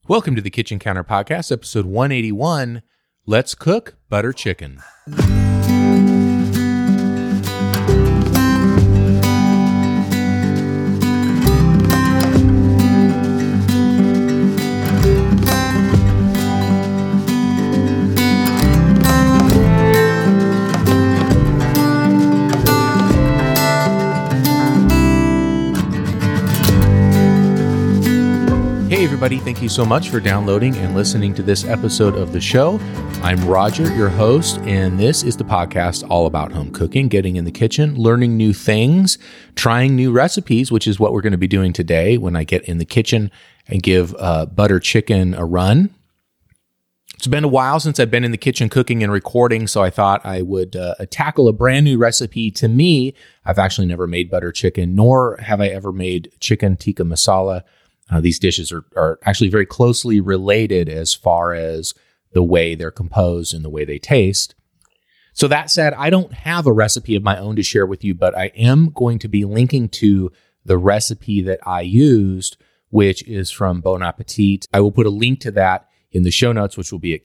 Welcome to the Kitchen Counter Podcast, episode 181. Let's cook butter chicken. Hey everybody, thank you so much for downloading and listening to this episode of the show. I'm Roger, your host, and this is the podcast all about home cooking, getting in the kitchen, learning new things, trying new recipes, which is what we're going to be doing today when I get in the kitchen and give butter chicken a run. It's been a while since I've been in the kitchen cooking and recording, so I thought I would tackle a brand new recipe. To me, I've actually never made butter chicken, nor have I ever made chicken tikka masala. These dishes are actually very closely related as far as the way they're composed and the way they taste. So that said, I don't have a recipe of my own to share with you, but I am going to be linking to the recipe that I used, which is from Bon Appetit. I will put a link to that in the show notes, which will be at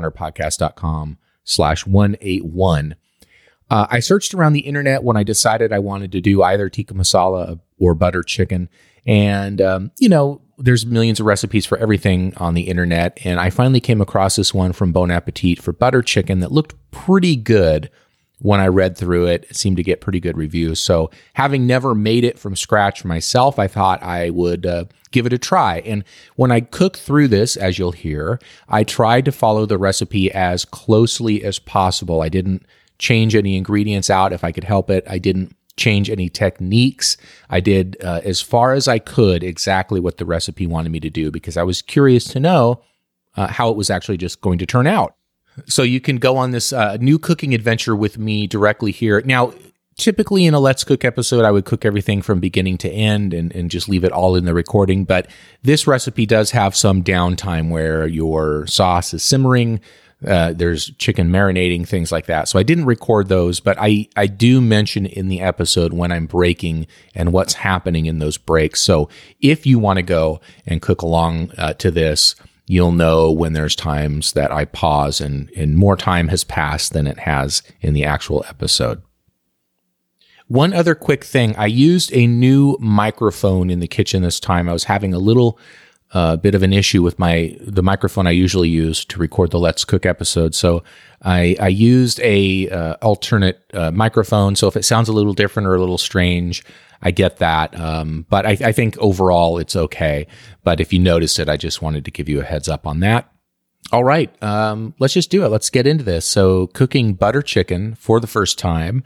kitchencounterpodcast.com/181. I searched around the internet when I decided I wanted to do either tikka masala or butter chicken. And, there's millions of recipes for everything on the internet. And I finally came across this one from Bon Appetit for butter chicken that looked pretty good when I read through it. It seemed to get pretty good reviews. So having never made it from scratch myself, I thought I would give it a try. And when I cook through this, as you'll hear, I tried to follow the recipe as closely as possible. I didn't change any ingredients out if I could help it. I didn't change any techniques. I did as far as I could exactly what the recipe wanted me to do because I was curious to know how it was actually just going to turn out. So you can go on this new cooking adventure with me directly here. Now, typically in a Let's Cook episode, I would cook everything from beginning to end and just leave it all in the recording. But this recipe does have some downtime where your sauce is simmering. There's chicken marinating, things like that. So I didn't record those, but I do mention in the episode when I'm breaking and what's happening in those breaks. So if you want to go and cook along to this, you'll know when there's times that I pause and more time has passed than it has in the actual episode. One other quick thing, I used a new microphone in the kitchen this time. I was having a little bit of an issue with the microphone I usually use to record the Let's Cook episode. So I used a alternate microphone. So if it sounds a little different or a little strange, I get that. But I think overall it's okay. But if you notice it, I just wanted to give you a heads up on that. All right, let's just do it. Let's get into this. So cooking butter chicken for the first time,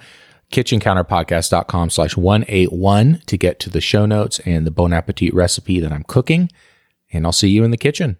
kitchencounterpodcast.com/181 to get to the show notes and the Bon Appetit recipe that I'm cooking. And I'll see you in the kitchen.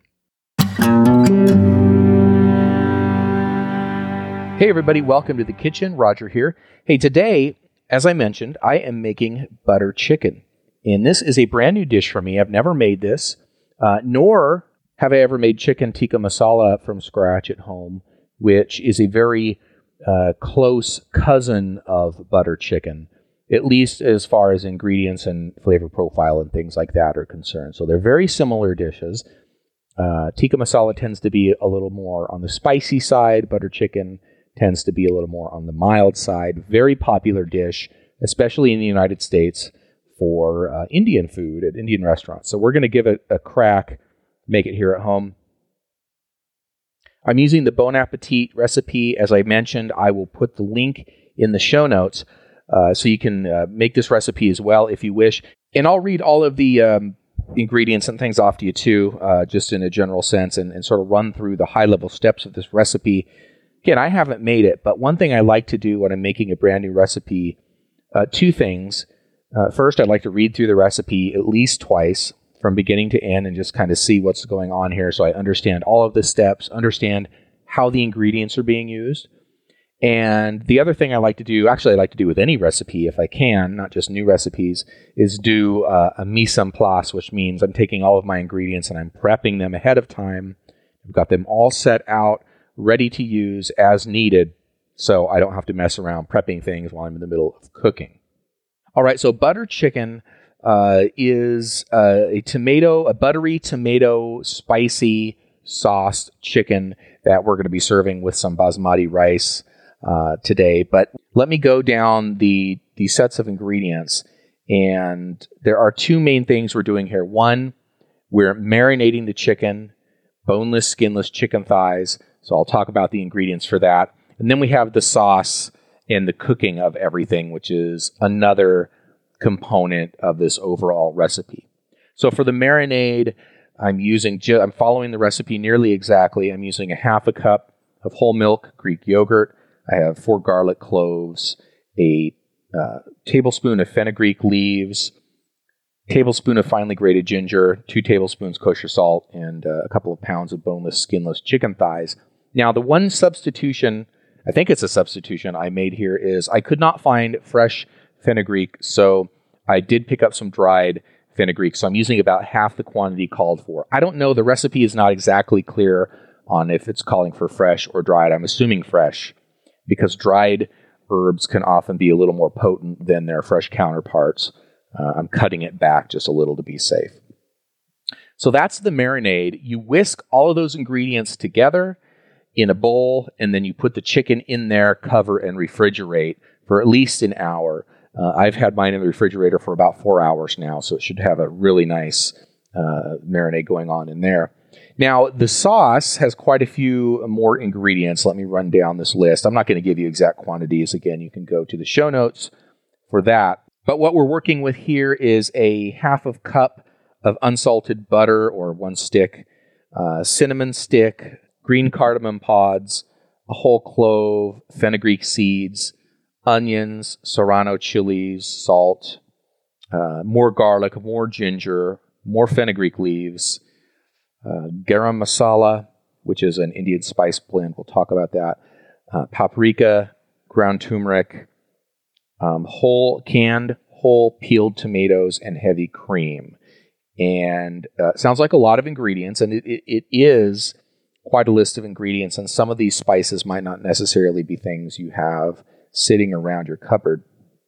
Hey everybody, welcome to the kitchen. Roger here. Hey, today, as I mentioned, I am making butter chicken. And this is a brand new dish for me. I've never made this, nor have I ever made chicken tikka masala from scratch at home, which is a very close cousin of butter chicken, at least as far as ingredients and flavor profile and things like that are concerned. So they're very similar dishes. Tikka masala tends to be a little more on the spicy side. Butter chicken tends to be a little more on the mild side. Very popular dish, especially in the United States for Indian food at Indian restaurants. So we're going to give it a crack, make it here at home. I'm using the Bon Appetit recipe. As I mentioned, I will put the link in the show notes. So you can make this recipe as well if you wish. And I'll read all of the ingredients and things off to you too, just in a general sense, and sort of run through the high-level steps of this recipe. Again, I haven't made it, but one thing I like to do when I'm making a brand new recipe, two things. First, I'd like to read through the recipe at least twice from beginning to end and just kind of see what's going on here so I understand all of the steps, understand how the ingredients are being used. And the other thing I like to do, actually I like to do with any recipe if I can, not just new recipes, is do a mise en place, which means I'm taking all of my ingredients and I'm prepping them ahead of time. I've got them all set out, ready to use as needed, so I don't have to mess around prepping things while I'm in the middle of cooking. All right, so butter chicken, is a buttery tomato spicy sauced chicken that we're going to be serving with some basmati rice today. But let me go down the sets of ingredients. And there are two main things we're doing here. One, we're marinating the chicken, boneless, skinless chicken thighs. So I'll talk about the ingredients for that. And then we have the sauce and the cooking of everything, which is another component of this overall recipe. So for the marinade, I'm following the recipe nearly exactly. I'm using a half a cup of whole milk Greek yogurt. I have 4 garlic cloves, a tablespoon of fenugreek leaves, tablespoon of finely grated ginger, 2 tablespoons kosher salt, and a couple of pounds of boneless, skinless chicken thighs. Now, the one substitution, I think it's a substitution I made here, is I could not find fresh fenugreek, so I did pick up some dried fenugreek, so I'm using about half the quantity called for. I don't know, the recipe is not exactly clear on if it's calling for fresh or dried. I'm assuming fresh, because dried herbs can often be a little more potent than their fresh counterparts. I'm cutting it back just a little to be safe. So that's the marinade. You whisk all of those ingredients together in a bowl, and then you put the chicken in there, cover, and refrigerate for at least an hour. I've had mine in the refrigerator for about 4 hours now, so it should have a really nice marinade going on in there. Now, the sauce has quite a few more ingredients. Let me run down this list. I'm not going to give you exact quantities. Again, you can go to the show notes for that. But what we're working with here is a half of cup of unsalted butter, or 1 stick, cinnamon stick, green cardamom pods, a whole clove, fenugreek seeds, onions, serrano chilies, salt, more garlic, more ginger, more fenugreek leaves, garam masala, which is an Indian spice blend. We'll talk about that. Paprika, ground turmeric, whole peeled tomatoes, and heavy cream. And it sounds like a lot of ingredients, and it is quite a list of ingredients, and some of these spices might not necessarily be things you have sitting around your cupboard.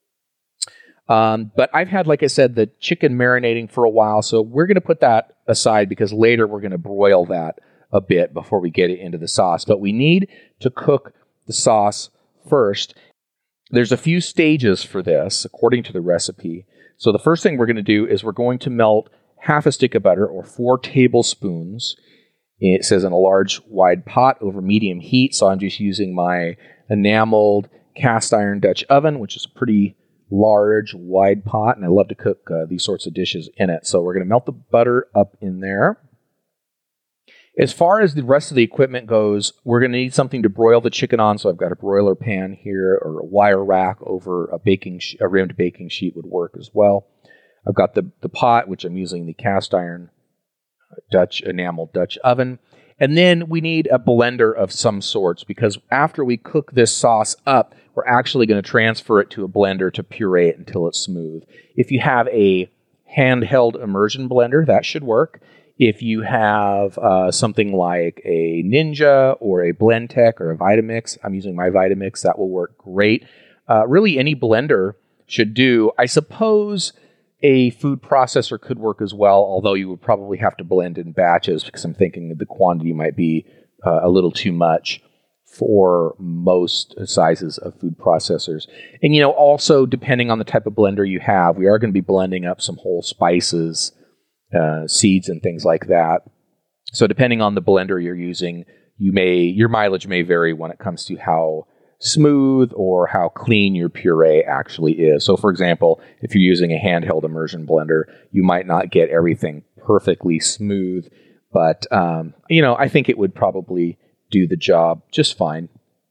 But I've had, like I said, the chicken marinating for a while, so we're going to put that aside because later we're going to broil that a bit before we get it into the sauce. But we need to cook the sauce first. There's a few stages for this, according to the recipe. So the first thing we're going to do is we're going to melt half a stick of butter, or 4 tablespoons. It says in a large, wide pot over medium heat, so I'm just using my enameled cast iron Dutch oven, which is a pretty large, wide pot, and I love to cook these sorts of dishes in it. So we're going to melt the butter up in there. As far as the rest of the equipment goes, we're going to need something to broil the chicken on, so I've got a broiler pan here, or a wire rack over a rimmed baking sheet would work as well. I've got the pot, which I'm using the cast iron enameled Dutch oven. And then we need a blender of some sorts, because after we cook this sauce up, we're actually going to transfer it to a blender to puree it until it's smooth. If you have a handheld immersion blender, that should work. If you have something like a Ninja or a Blendtec or a Vitamix, I'm using my Vitamix, that will work great. Really, any blender should do. I suppose a food processor could work as well, although you would probably have to blend in batches, because I'm thinking the quantity might be a little too much for most sizes of food processors. And, also depending on the type of blender you have, we are going to be blending up some whole spices, seeds, and things like that. So depending on the blender you're using, your mileage may vary when it comes to how smooth or how clean your puree actually is. So for example, if you're using a handheld immersion blender, you might not get everything perfectly smooth, but I think it would probably do the job just fine.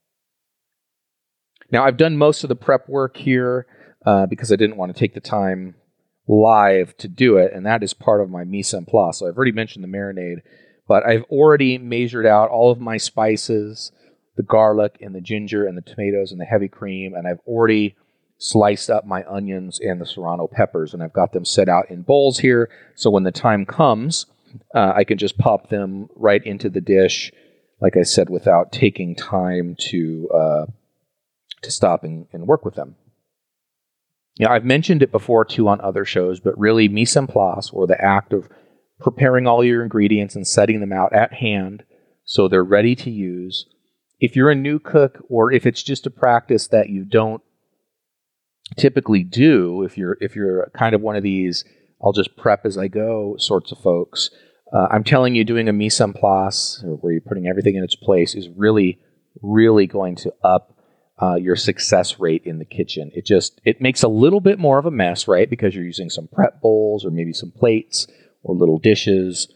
Now, I've done most of the prep work here because I didn't want to take the time live to do it, and that is part of my mise en place. So I've already mentioned the marinade, but I've already measured out all of my spices, the garlic and the ginger and the tomatoes and the heavy cream, and I've already sliced up my onions and the serrano peppers, and I've got them set out in bowls here, so when the time comes, I can just pop them right into the dish, like I said, without taking time to stop and work with them. I've mentioned it before too on other shows, but really mise en place, or the act of preparing all your ingredients and setting them out at hand so they're ready to use. If you're a new cook, or if it's just a practice that you don't typically do, if you're kind of one of these I'll just prep as I go sorts of folks, I'm telling you, doing a mise en place, or where you're putting everything in its place, is really, really going to up your success rate in the kitchen. It makes a little bit more of a mess, right? Because you're using some prep bowls, or maybe some plates, or little dishes.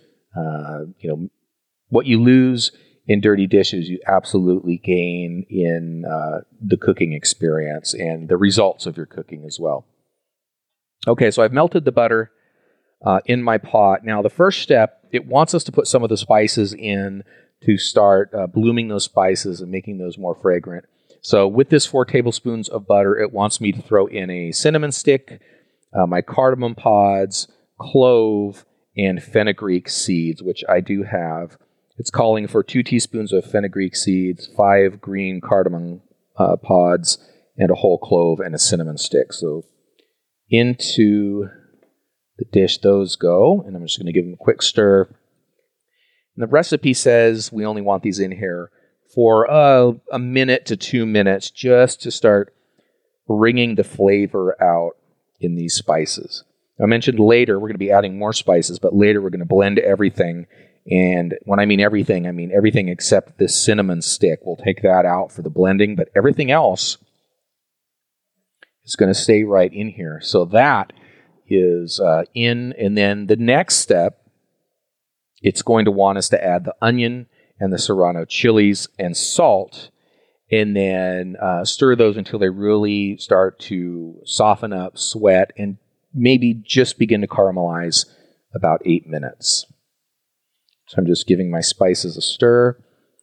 What you lose in dirty dishes, you absolutely gain in the cooking experience and the results of your cooking as well. Okay, so I've melted the butter in my pot. Now, the first step, it wants us to put some of the spices in to start blooming those spices and making those more fragrant. So with this 4 tablespoons of butter, it wants me to throw in a cinnamon stick, my cardamom pods, clove, and fenugreek seeds, which I do have. It's calling for 2 teaspoons of fenugreek seeds, 5 green cardamom pods, and a whole clove and a cinnamon stick. So into the dish those go, and I'm just going to give them a quick stir. And the recipe says we only want these in here for a minute to 2 minutes, just to start bringing the flavor out in these spices. I mentioned later we're going to be adding more spices, but later we're going to blend everything. And when I mean everything except this cinnamon stick. We'll take that out for the blending, but everything else is going to stay right in here. So that is in, and then the next step, it's going to want us to add the onion and the serrano chilies and salt, and then stir those until they really start to soften up, sweat, and maybe just begin to caramelize about 8 minutes. So I'm just giving my spices a stir.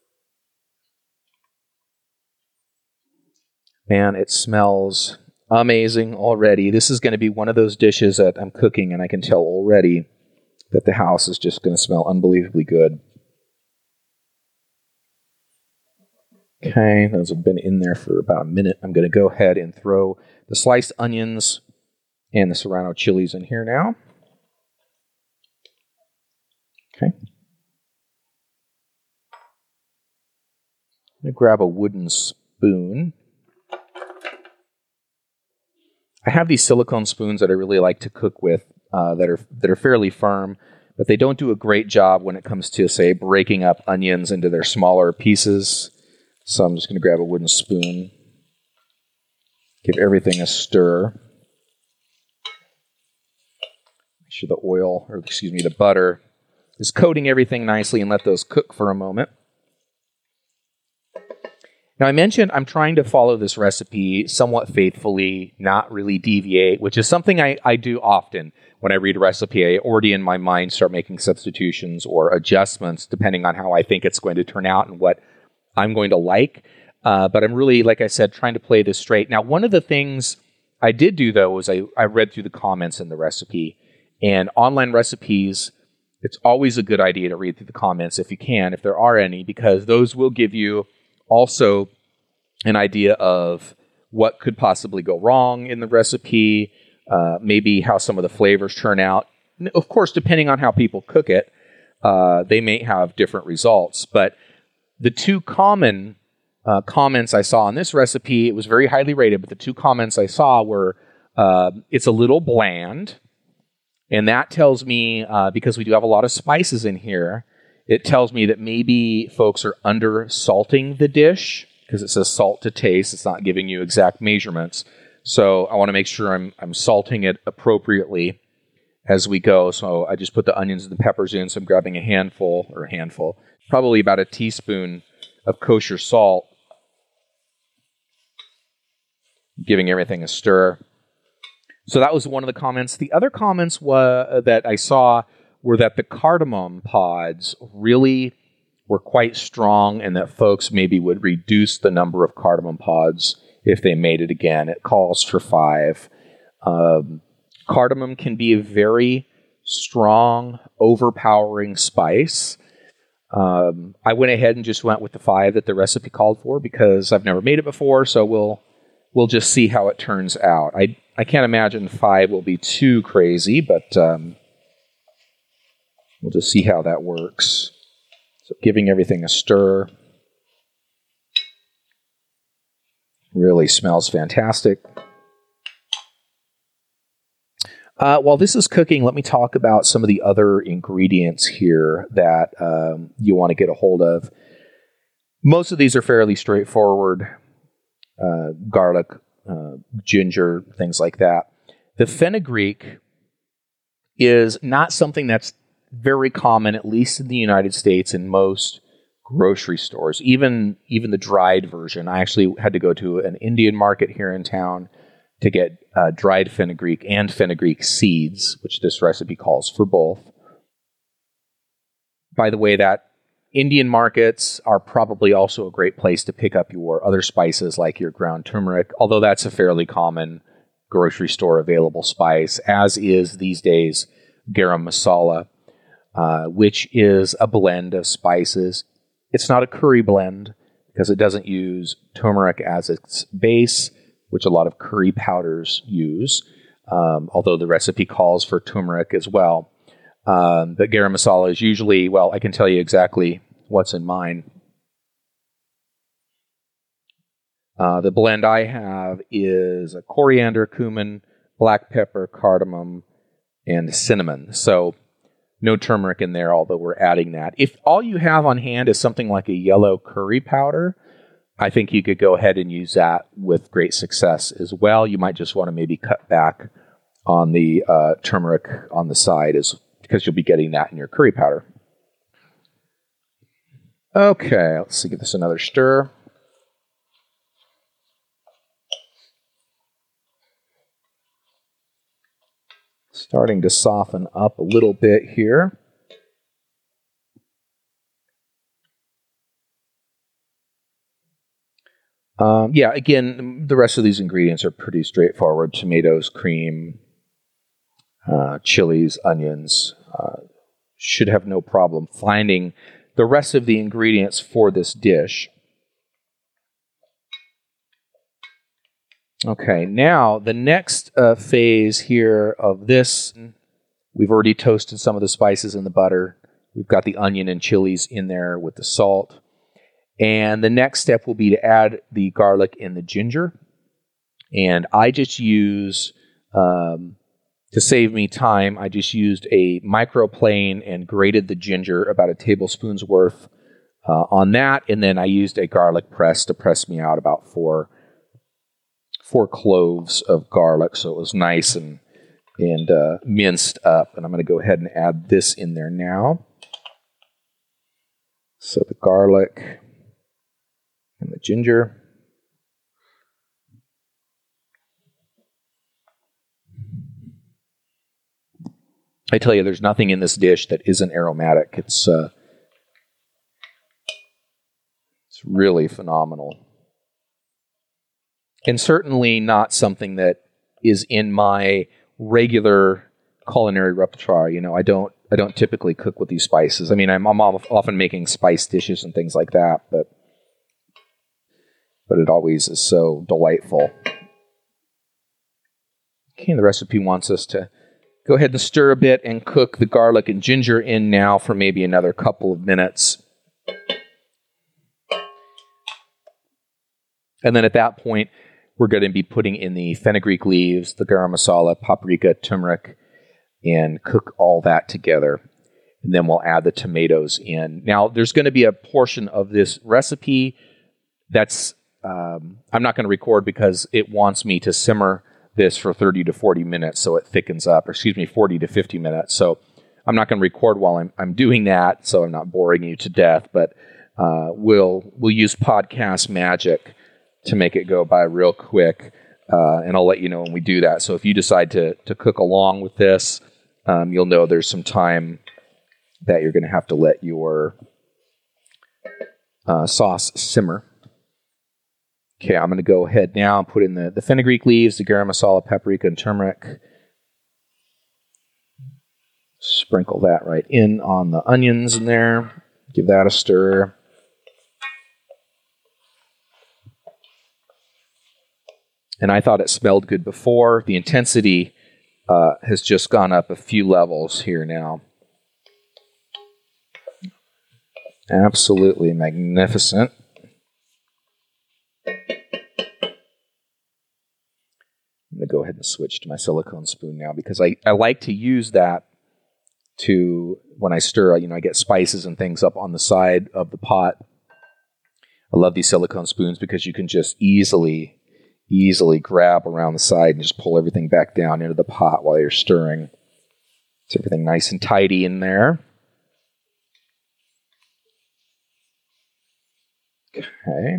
Man, it smells amazing already. This is going to be one of those dishes that I'm cooking, and I can tell already that the house is just going to smell unbelievably good. Okay, those have been in there for about a minute. I'm going to go ahead and throw the sliced onions and the serrano chilies in here now. Okay. I'm going to grab a wooden spoon. I have these silicone spoons that I really like to cook with that are fairly firm, but they don't do a great job when it comes to, say, breaking up onions into their smaller pieces. So I'm just going to grab a wooden spoon, give everything a stir. Make sure the butter is coating everything nicely, and let those cook for a moment. Now, I mentioned I'm trying to follow this recipe somewhat faithfully, not really deviate, which is something I do often when I read a recipe. I already in my mind start making substitutions or adjustments depending on how I think it's going to turn out and what I'm going to like. But I'm really, like I said, trying to play this straight. Now, one of the things I did do, though, was I read through the comments in the recipe. And online recipes, it's always a good idea to read through the comments if you can, if there are any, because those will give you also an idea of what could possibly go wrong in the recipe, maybe how some of the flavors turn out. Of course, depending on how people cook it, they may have different results. But the 2 common comments I saw on this recipe, it was very highly rated, but the 2 comments I saw were, it's a little bland. And that tells me, because we do have a lot of spices in here, it tells me that maybe folks are under salting the dish, because it says salt to taste. It's not giving you exact measurements. So I want to make sure I'm salting it appropriately as we go. So I just put the onions and the peppers in. So I'm grabbing a handful, probably about a teaspoon of kosher salt, giving everything a stir. So that was one of the comments. The other comments that I saw were that the cardamom pods really were quite strong, and that folks maybe would reduce the number of cardamom pods if they made it again. It calls for 5. Cardamom can be a very strong, overpowering spice. I went ahead and just went with the 5 that the recipe called for because I've never made it before, so we'll just see how it turns out. imagine 5 will be too crazy, but we'll just see how that works. So giving everything a stir. Really smells fantastic. While this is cooking, let me talk about some of the other ingredients here that you want to get a hold of. Most of these are fairly straightforward. Garlic, ginger, things like that. The fenugreek is not something that's very common, at least in the United States, in most grocery stores. Even the dried version. I actually had to go to an Indian market here in town to get dried fenugreek and fenugreek seeds, which this recipe calls for both. By the way, that Indian markets are probably also a great place to pick up your other spices like your ground turmeric, although that's a fairly common grocery store available spice, as is these days garam masala, which is a blend of spices. It's not a curry blend because it doesn't use turmeric as its base, which a lot of curry powders use, although the recipe calls for turmeric as well. But garam masala is usually, well, I can tell you exactly what's in mine. The blend I have is a coriander, cumin, black pepper, cardamom, and cinnamon. So no turmeric in there, although we're adding that. If all you have on hand is something like a yellow curry powder, I think you could go ahead and use that with great success as well. You might just want to maybe cut back on the turmeric on the side, because you'll be getting that in your curry powder. Okay, let's see, give this another stir. Starting to soften up a little bit here. Again, the rest of these ingredients are pretty straightforward. Tomatoes, cream, chilies, onions. Should have no problem finding the rest of the ingredients for this dish. Okay, now the next phase here of this, we've already toasted some of the spices in the butter. We've got the onion and chilies in there with the salt. And the next step will be to add the garlic and the ginger. And I just use, to save me time, I just used a microplane and grated the ginger, about a tablespoon's worth on that. And then I used a garlic press to press me out about four cloves of garlic. So it was nice and minced up. And I'm going to go ahead and add this in there now. So the garlic and the ginger. I tell you, there's nothing in this dish that isn't aromatic. It's really phenomenal. And certainly not something that is in my regular culinary repertoire. You know, I don't typically cook with these spices. I mean, I'm often making spice dishes and things like that, but it always is so delightful. Okay, the recipe wants us to go ahead and stir a bit and cook the garlic and ginger in now for maybe another couple of minutes. And then at that point, we're going to be putting in the fenugreek leaves, the garam masala, paprika, turmeric, and cook all that together. And then we'll add the tomatoes in. Now, there's going to be a portion of this recipe that's I'm not going to record because it wants me to simmer this for 30 to 40 minutes so it thickens up, or 40 to 50 minutes. So I'm not going to record while I'm doing that, so I'm not boring you to death, but we'll use podcast magic to make it go by real quick, and I'll let you know when we do that. So if you decide to cook along with this, you'll know there's some time that you're going to have to let your sauce simmer. Okay, I'm going to go ahead now and put in the fenugreek leaves, the garam masala, paprika, and turmeric. Sprinkle that right in on the onions in there. Give that a stir. And I thought it smelled good before. The intensity has just gone up a few levels here now. Absolutely magnificent. I'm going to go ahead and switch to my silicone spoon now because I like to use that to, when I stir, I get spices and things up on the side of the pot. I love these silicone spoons because you can just easily grab around the side and just pull everything back down into the pot while you're stirring. It's everything nice and tidy in there. Okay.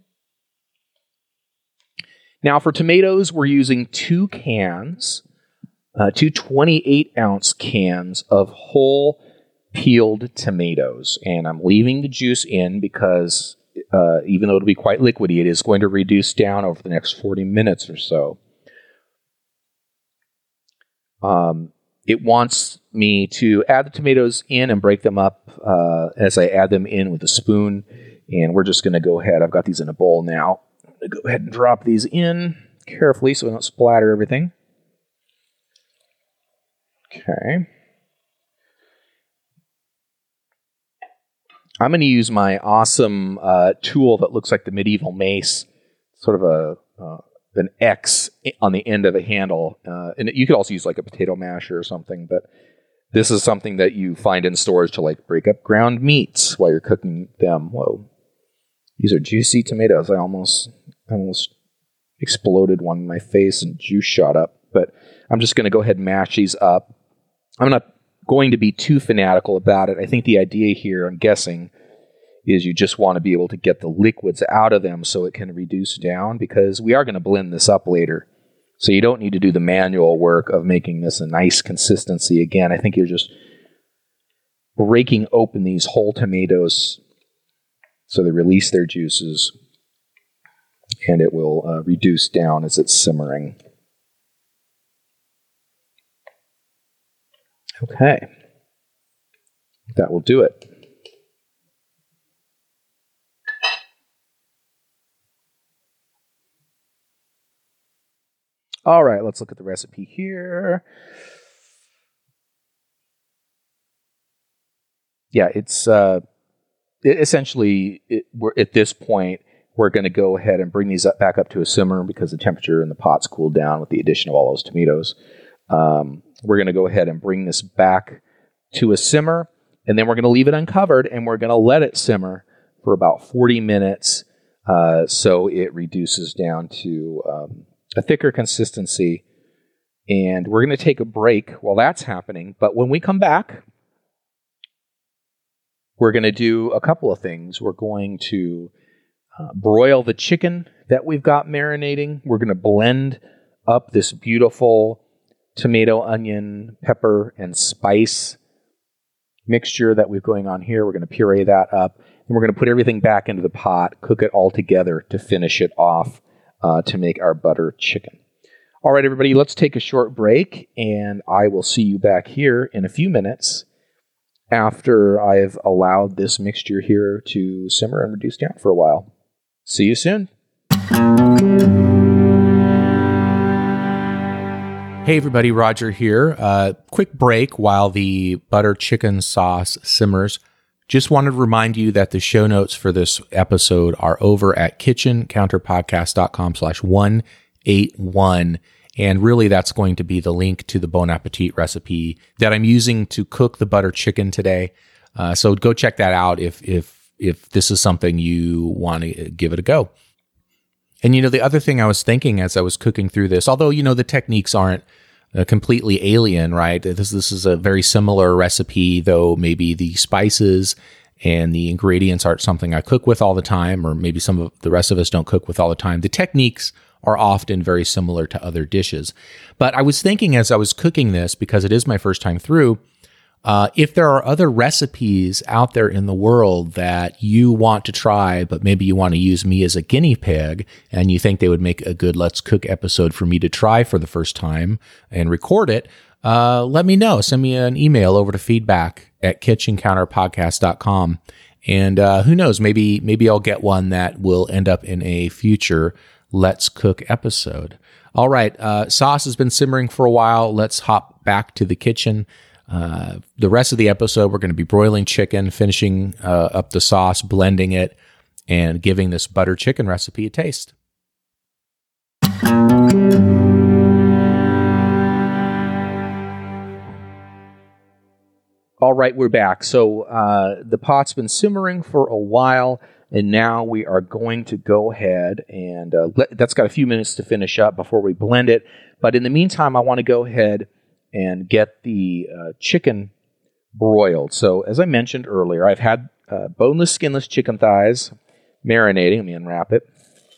Now for tomatoes, we're using 2 cans, 2 28-ounce cans of whole peeled tomatoes. And I'm leaving the juice in because even though it'll be quite liquidy, it is going to reduce down over the next 40 minutes or so. It wants me to add the tomatoes in and break them up as I add them in with a spoon. And we're just going to go ahead. I've got these in a bowl now. I'm going to go ahead and drop these in carefully so we don't splatter everything. Okay. I'm going to use my awesome tool that looks like the medieval mace, sort of an X on the end of a handle. And you could also use like a potato masher or something, but this is something that you find in stores to like break up ground meats while you're cooking them. Whoa. These are juicy tomatoes. I almost exploded one in my face and juice shot up. But I'm just going to go ahead and mash these up. I'm not going to be too fanatical about it. I think the idea here, I'm guessing, is you just want to be able to get the liquids out of them so it can reduce down, because we are going to blend this up later. So you don't need to do the manual work of making this a nice consistency. Again, I think you're just breaking open these whole tomatoes so they release their juices, and it will reduce down as it's simmering. Okay. That will do it. All right, let's look at the recipe here. Yeah, it's essentially, we're at this point, we're going to go ahead and bring these back up to a simmer because the temperature in the pot's cooled down with the addition of all those tomatoes. We're going to go ahead and bring this back to a simmer, and then we're going to leave it uncovered, and we're going to let it simmer for about 40 minutes so it reduces down to a thicker consistency. And we're going to take a break while that's happening. But when we come back, we're going to do a couple of things. We're going to broil the chicken that we've got marinating. We're going to blend up this beautiful tomato, onion, pepper, and spice mixture that we've going on here. We're going to puree that up, and we're going to put everything back into the pot, cook it all together to finish it off to make our butter chicken. All right, everybody, let's take a short break, and I will see you back here in a few minutes after I've allowed this mixture here to simmer and reduce down for a while. See you soon. Hey everybody, Roger here. Quick break while the butter chicken sauce simmers. Just wanted to remind you that the show notes for this episode are over at kitchencounterpodcast.com/181. And really that's going to be the link to the Bon Appetit recipe that I'm using to cook the butter chicken today. So go check that out if this is something you want to give it a go. And, the other thing I was thinking as I was cooking through this, although, the techniques aren't completely alien, right? This is a very similar recipe, though maybe the spices and the ingredients aren't something I cook with all the time, or maybe some of the rest of us don't cook with all the time. The techniques are often very similar to other dishes. But I was thinking as I was cooking this, because it is my first time through, if there are other recipes out there in the world that you want to try, but maybe you want to use me as a guinea pig and you think they would make a good Let's Cook episode for me to try for the first time and record it, let me know. Send me an email over to feedback@kitchencounterpodcast.com. And who knows, maybe I'll get one that will end up in a future Let's Cook episode. All right, sauce has been simmering for a while. Let's hop back to the kitchen. The rest of the episode, we're going to be broiling chicken, finishing up the sauce, blending it, and giving this butter chicken recipe a taste. All right, we're back. So the pot's been simmering for a while, and now we are going to go ahead and that's got a few minutes to finish up before we blend it. But in the meantime, I want to go ahead and get the chicken broiled. So as I mentioned earlier, I've had boneless, skinless chicken thighs marinating. Let me unwrap it.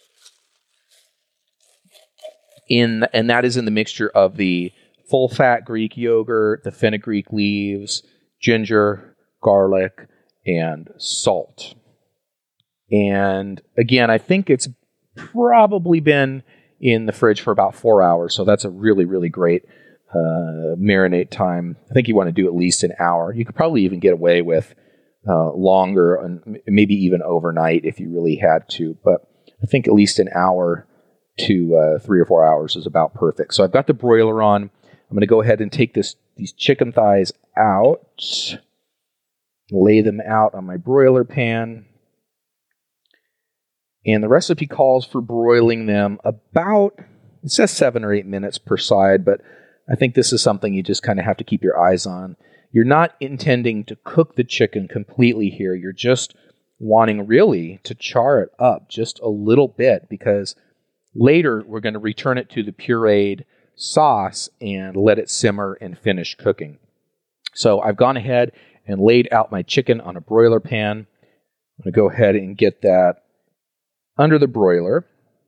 And that is in the mixture of the full-fat Greek yogurt, the fenugreek leaves, ginger, garlic, and salt. And again, I think it's probably been in the fridge for about 4 hours. So that's a really, really great marinate time. I think you want to do at least an hour. You could probably even get away with longer and maybe even overnight if you really had to. But I think at least an hour to 3 or 4 hours is about perfect. So I've got the broiler on. I'm going to go ahead and take these chicken thighs out, lay them out on my broiler pan. And the recipe calls for broiling them about, it says 7 or 8 minutes per side, but I think this is something you just kind of have to keep your eyes on. You're not intending to cook the chicken completely here. You're just wanting really to char it up just a little bit, because later we're going to return it to the pureed sauce and let it simmer and finish cooking. So I've gone ahead and laid out my chicken on a broiler pan. I'm going to go ahead and get that under the broiler.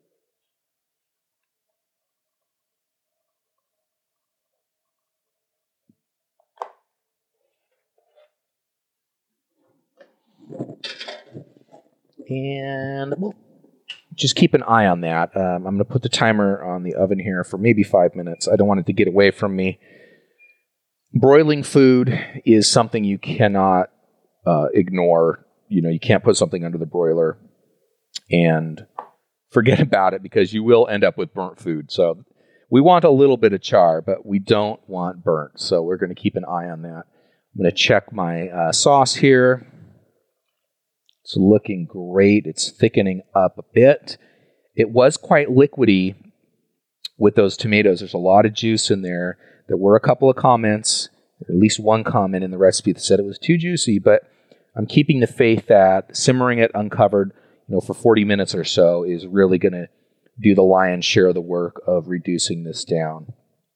And we'll just keep an eye on that. I'm going to put the timer on the oven here for maybe 5 minutes. I don't want it to get away from me. Broiling food is something you cannot ignore. You can't put something under the broiler and forget about it, because you will end up with burnt food. So we want a little bit of char, but we don't want burnt. So we're going to keep an eye on that. I'm going to check my sauce here. It's looking great. It's thickening up a bit. It was quite liquidy with those tomatoes. There's a lot of juice in there. There were a couple of comments, at least one comment in the recipe that said it was too juicy, but I'm keeping the faith that simmering it uncovered, for 40 minutes or so is really going to do the lion's share of the work of reducing this down.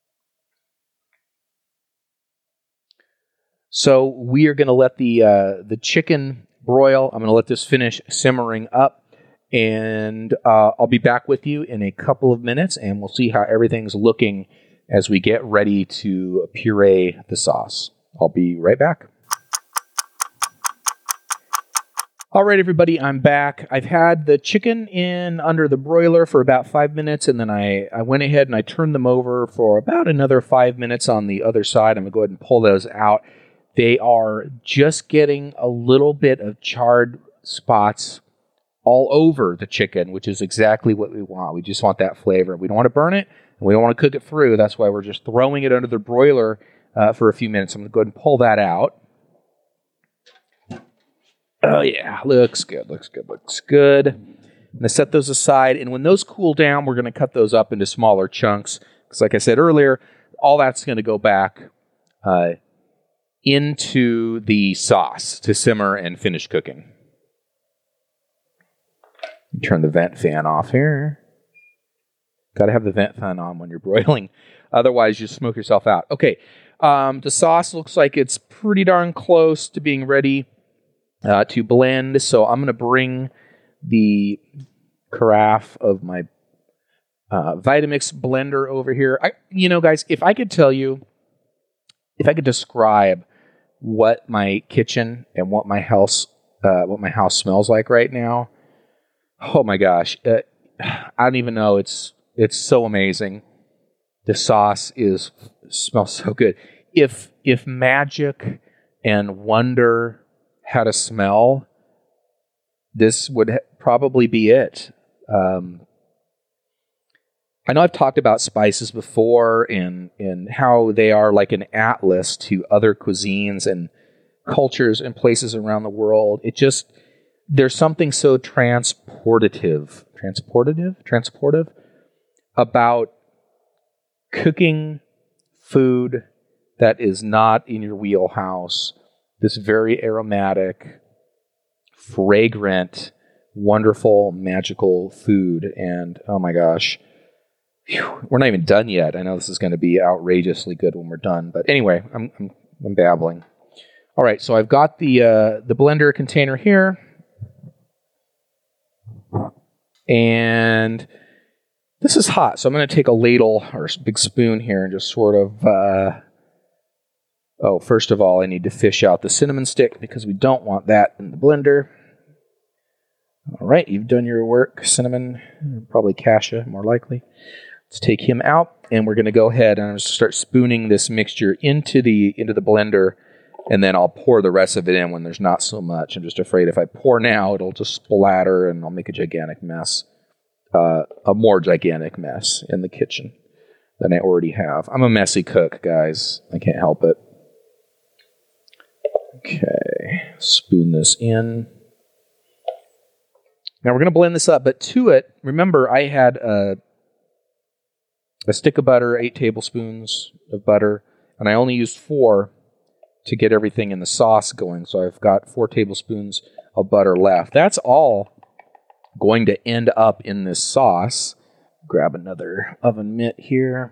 So we are going to let the chicken broil. I'm going to let this finish simmering up, and I'll be back with you in a couple of minutes, and we'll see how everything's looking as we get ready to puree the sauce. I'll be right back. All right, everybody, I'm back. I've had the chicken in under the broiler for about 5 minutes, and then I went ahead and I turned them over for about another 5 minutes on the other side. I'm going to go ahead and pull those out. They are just getting a little bit of charred spots all over the chicken, which is exactly what we want. We just want that flavor. We don't want to burn it, and we don't want to cook it through. That's why we're just throwing it under the broiler for a few minutes. I'm going to go ahead and pull that out. Oh, yeah. Looks good. I'm going to set those aside. And when those cool down, we're going to cut those up into smaller chunks. Because like I said earlier, all that's going to go back into the sauce to simmer and finish cooking. Turn the vent fan off here. Got to have the vent fan on when you're broiling. Otherwise, you smoke yourself out. Okay. The sauce looks like it's pretty darn close to being ready to blend. So I'm going to bring the carafe of my Vitamix blender over here. Guys, if I could describe what my kitchen and what my house smells like right now, oh my gosh, I don't even know. It's so amazing. The sauce smells so good. If magic and wonder had a smell, this would probably be it. I know I've talked about spices before and how they are like an atlas to other cuisines and cultures and places around the world. There's something so transportive about cooking food that is not in your wheelhouse. This very aromatic, fragrant, wonderful, magical food. And oh my gosh, we're not even done yet. I know this is going to be outrageously good when we're done. But anyway, I'm babbling. All right, so I've got the blender container here. And this is hot, so I'm going to take a ladle or a big spoon here and just sort of... first of all, I need to fish out the cinnamon stick because we don't want that in the blender. All right, you've done your work, cinnamon, probably cassia, more likely. Let's take him out, and we're going to go ahead and I'm going to start spooning this mixture into the blender, and then I'll pour the rest of it in when there's not so much. I'm just afraid if I pour now, it'll just splatter, and I'll make a gigantic mess, a more gigantic mess in the kitchen than I already have. I'm a messy cook, guys. I can't help it. Okay, spoon this in. Now we're going to blend this up, but to it, remember I had a stick of butter, 8 tablespoons of butter, and I only used 4 to get everything in the sauce going, so I've got 4 tablespoons of butter left. That's all going to end up in this sauce. Grab another oven mitt here.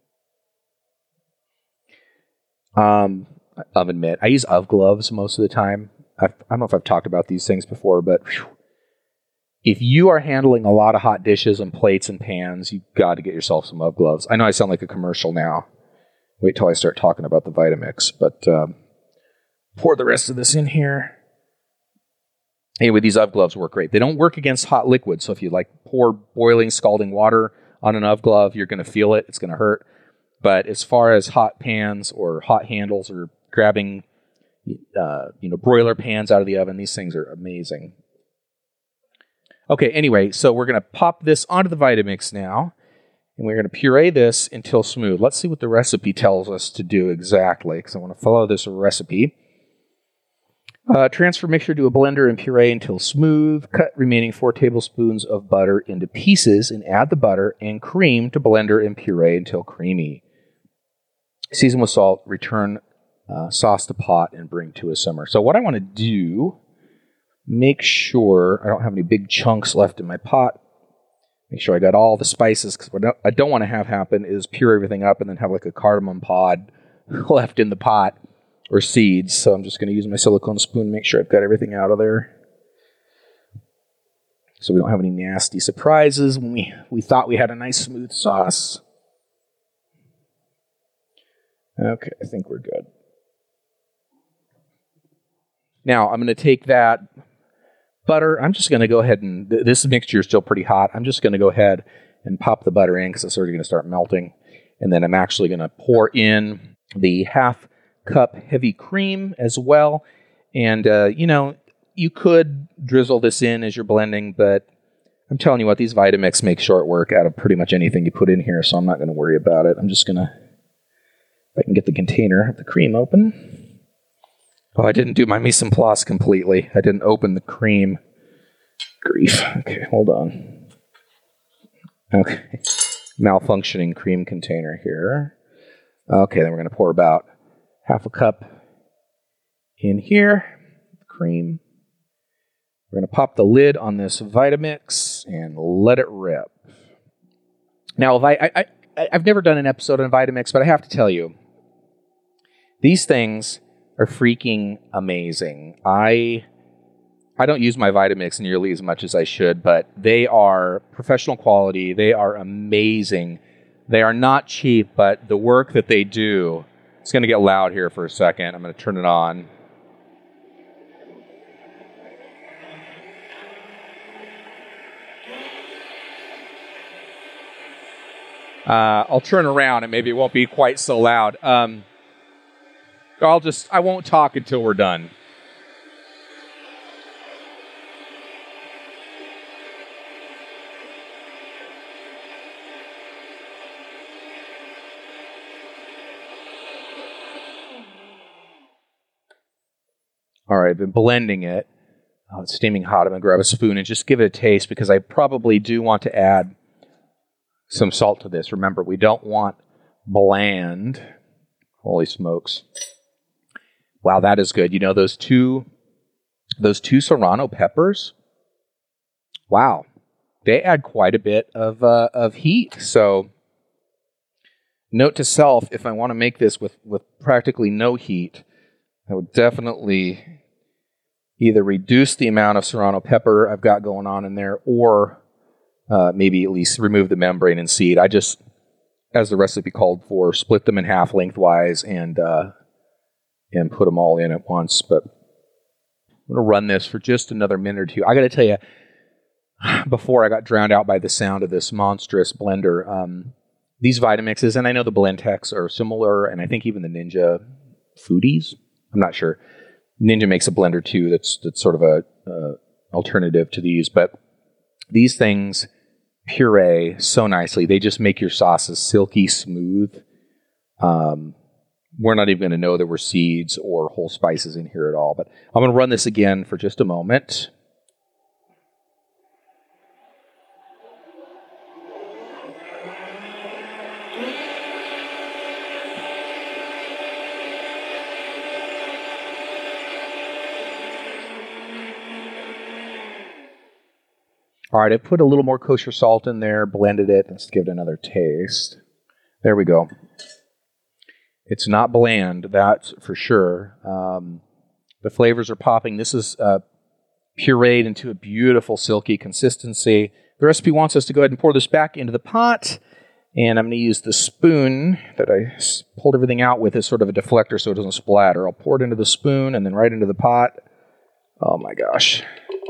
Oven mitt. I use oven gloves most of the time. I don't know if I've talked about these things before, but if you are handling a lot of hot dishes and plates and pans, you've got to get yourself some oven gloves. I know I sound like a commercial now. Wait till I start talking about the Vitamix, but pour the rest of this in here. Anyway, these oven gloves work great. They don't work against hot liquids, so if you pour boiling, scalding water on an oven glove, you're going to feel it. It's going to hurt. But as far as hot pans or hot handles or grabbing broiler pans out of the oven, these things are amazing. Okay, anyway, so we're going to pop this onto the Vitamix now, and we're going to puree this until smooth. Let's see what the recipe tells us to do exactly, because I want to follow this recipe. Transfer mixture to a blender and puree until smooth. Cut remaining 4 tablespoons of butter into pieces and add the butter and cream to blender and puree until creamy. Season with salt, return sauce to pot, and bring to a simmer. So what I want to do, make sure I don't have any big chunks left in my pot. Make sure I got all the spices, because what I don't want to have happen is pure everything up and then have like a cardamom pod left in the pot or seeds. So I'm just going to use my silicone spoon to make sure I've got everything out of there, so we don't have any nasty surprises when we thought we had a nice smooth sauce. Okay, I think we're good. Now I'm going to take that butter. I'm just going to go ahead and, this mixture is still pretty hot. I'm just going to go ahead and pop the butter in because it's already going to start melting. And then I'm actually going to pour in the half cup heavy cream as well. And, you could drizzle this in as you're blending, but I'm telling you what, these Vitamix make short work out of pretty much anything you put in here, so I'm not going to worry about it. I'm just going to, if I can get the container of the cream open. Oh, I didn't do my mise en place completely. I didn't open the cream. Grief. Okay, hold on. Okay. Malfunctioning cream container here. Okay, then we're going to pour about half a cup in here. Cream. We're going to pop the lid on this Vitamix and let it rip. Now, I've never done an episode on Vitamix, but I have to tell you, these things are freaking amazing. I don't use my Vitamix nearly as much as I should, but they are professional quality. They are amazing. They are not cheap, but the work that they do, it's going to get loud here for a second. I'm going to turn it on. I'll turn around and maybe it won't be quite so loud. I won't talk until we're done. All right, I've been blending it. Oh, it's steaming hot. I'm going to grab a spoon and just give it a taste because I probably do want to add some salt to this. Remember, we don't want bland. Holy smokes. Wow, that is good. You know, those two serrano peppers, wow, they add quite a bit of heat. So note to self, if I want to make this with practically no heat, I would definitely either reduce the amount of serrano pepper I've got going on in there or maybe at least remove the membrane and seed. I just, as the recipe called for, split them in half lengthwise and put them all in at once. But I'm going to run this for just another minute or two. I got to tell you, before I got drowned out by the sound of this monstrous blender, these Vitamixes, and I know the Blendtex are similar, and I think even the Ninja Foodies, I'm not sure. Ninja makes a blender too that's sort of a alternative to these, but these things puree so nicely. They just make your sauces silky smooth. We're not even going to know there were seeds or whole spices in here at all, but I'm going to run this again for just a moment. All right, I put a little more kosher salt in there, blended it. Let's give it another taste. There we go. It's not bland, that's for sure. The flavors are popping. This is pureed into a beautiful silky consistency. The recipe wants us to go ahead and pour this back into the pot. And I'm going to use the spoon that I pulled everything out with as sort of a deflector so it doesn't splatter. I'll pour it into the spoon and then right into the pot. Oh my gosh.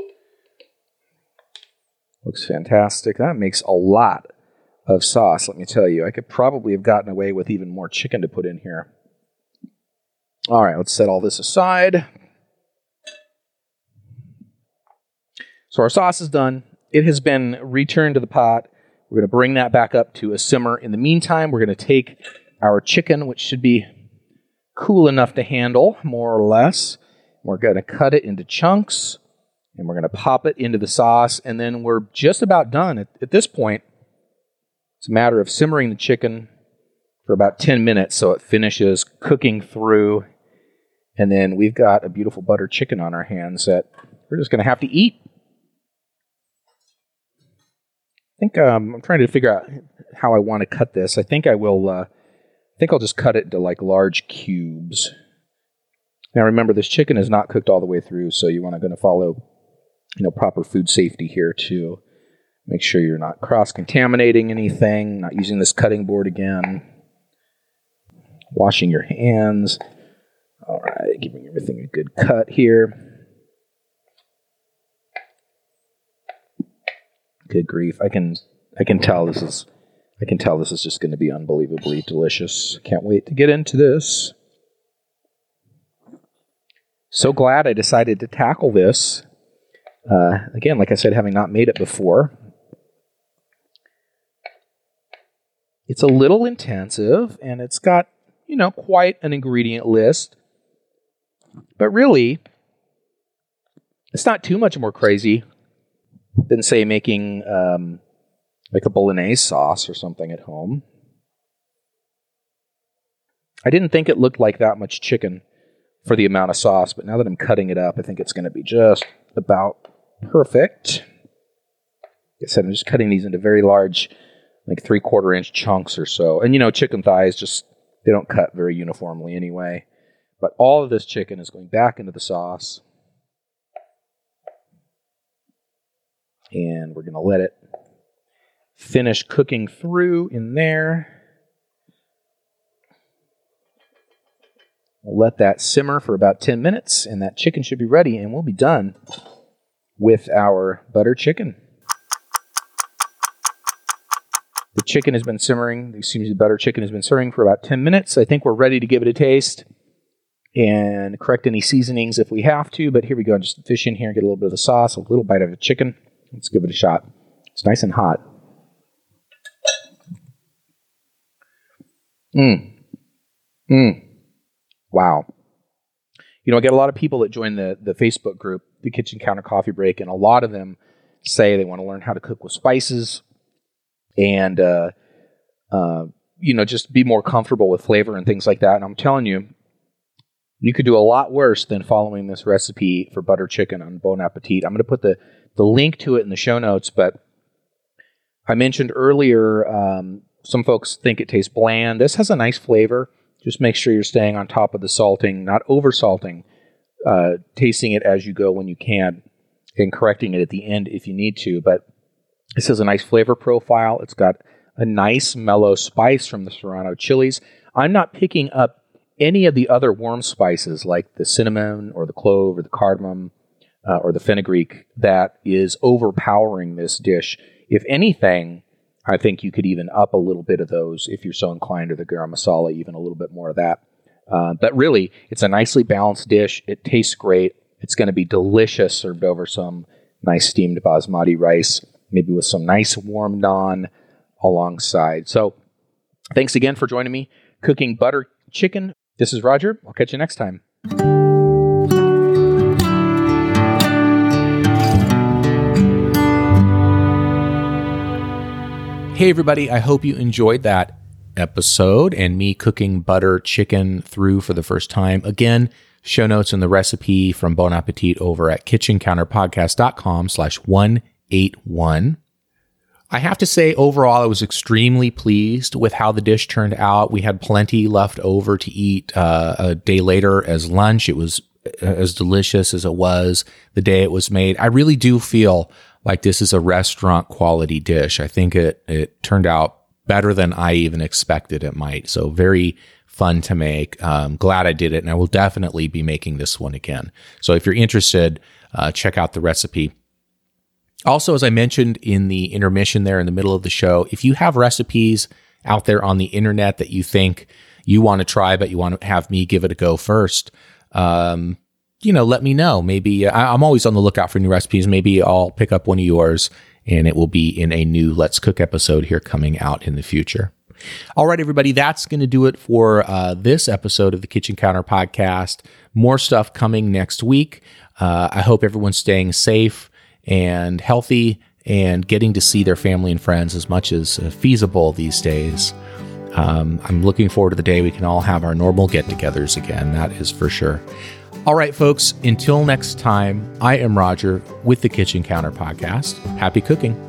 Looks fantastic. That makes a lot of sauce, let me tell you. I could probably have gotten away with even more chicken to put in here. All right, let's set all this aside. So our sauce is done. It has been returned to the pot. We're going to bring that back up to a simmer. In the meantime, we're going to take our chicken, which should be cool enough to handle, more or less. We're going to cut it into chunks. And we're going to pop it into the sauce, and then we're just about done. At this point, it's a matter of simmering the chicken for about 10 minutes so it finishes cooking through. And then we've got a beautiful butter chicken on our hands that we're just going to have to eat. I think I'm trying to figure out how I want to cut this. I think I will. I think I'll just cut it into like large cubes. Now remember, this chicken is not cooked all the way through, so you want to follow proper food safety here to make sure you're not cross-contaminating anything, not using this cutting board again, washing your hands. All right, giving everything a good cut here. Good grief, I can tell this is just going to be unbelievably delicious. Can't wait to get into this. So glad I decided to tackle this. Again, like I said, having not made it before. It's a little intensive, and it's got, quite an ingredient list. But really, it's not too much more crazy than, say, making like a bolognese sauce or something at home. I didn't think it looked like that much chicken for the amount of sauce, but now that I'm cutting it up, I think it's going to be just about perfect. Like I said, I'm just cutting these into very large, like 3/4 inch chunks or so. And chicken thighs they don't cut very uniformly anyway. But all of this chicken is going back into the sauce. And we're going to let it finish cooking through in there. We'll let that simmer for about 10 minutes, and that chicken should be ready, and we'll be done with our butter chicken. The chicken has been simmering. The butter chicken has been simmering for about 10 minutes. I think we're ready to give it a taste and correct any seasonings if we have to. But here we go. Just fish in here and get a little bit of the sauce, a little bite of the chicken. Let's give it a shot. It's nice and hot. Wow. I get a lot of people that join the Facebook group, the Kitchen Counter Coffee Break, and a lot of them say they want to learn how to cook with spices and, just be more comfortable with flavor and things like that. And I'm telling you, you could do a lot worse than following this recipe for butter chicken on Bon Appetit. I'm going to put the link to it in the show notes, but I mentioned earlier, some folks think it tastes bland. This has a nice flavor. Just make sure you're staying on top of the salting, not over salting, tasting it as you go when you can, and correcting it at the end if you need to. But this has a nice flavor profile. It's got a nice mellow spice from the Serrano chilies. I'm not picking up any of the other warm spices like the cinnamon or the clove or the cardamom or the fenugreek that is overpowering this dish. If anything, I think you could even up a little bit of those if you're so inclined, or the garam masala, even a little bit more of that. But really, it's a nicely balanced dish. It tastes great. It's going to be delicious served over some nice steamed basmati rice, maybe with some nice warm naan alongside. So thanks again for joining me cooking butter chicken. This is Roger. I'll catch you next time. Hey, everybody. I hope you enjoyed that episode and me cooking butter chicken through for the first time. Again, show notes and the recipe from Bon Appetit over at kitchencounterpodcast.com/181. I have to say, overall, I was extremely pleased with how the dish turned out. We had plenty left over to eat a day later as lunch. It was as delicious as it was the day it was made. I really do feel like this is a restaurant quality dish. I think it turned out better than I even expected it might. So very fun to make. Glad I did it, and I will definitely be making this one again. So if you're interested, check out the recipe. Also, as I mentioned in the intermission there in the middle of the show, if you have recipes out there on the internet that you think you want to try, but you want to have me give it a go first, let me know. Maybe I'm always on the lookout for new recipes. Maybe I'll pick up one of yours and it will be in a new Let's Cook episode here coming out in the future. All right, everybody, that's going to do it for this episode of the Kitchen Counter Podcast. More stuff coming next week. I hope everyone's staying safe and healthy and getting to see their family and friends as much as feasible these days. I'm looking forward to the day we can all have our normal get-togethers again. That is for sure. All right, folks, until next time, I am Roger with the Kitchen Counter Podcast. Happy cooking.